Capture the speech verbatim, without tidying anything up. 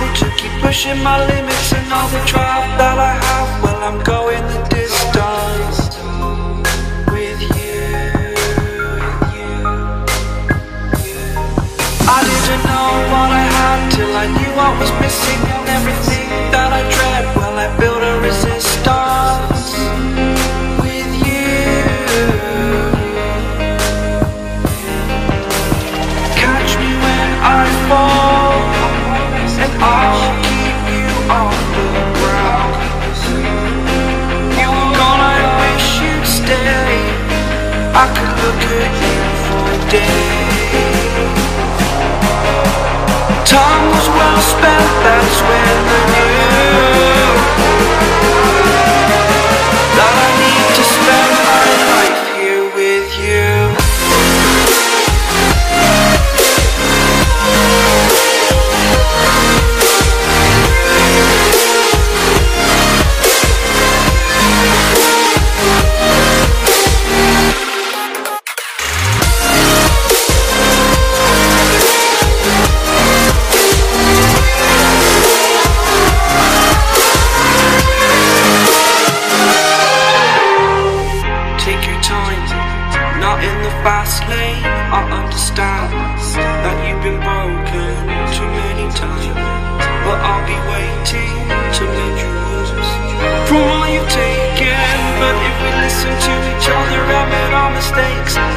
able to keep pushing my limits and all the drive that I have. Well, I'm going the distance with you. I didn't know what I had till I knew what was missing, and everything that I dread, well, I built a resistance with you. Catch me when I fall, and I'll keep you on the ground. You were gone, I wish you'd stay. I could look at you for days. Time was well spent, that's when I knew that I need to spend my life here with you. Not in the fast lane, I understand that you've been broken too many times, but I'll be waiting to mend your wounds from all you've taken. But if we listen to each other, admit our mistakes,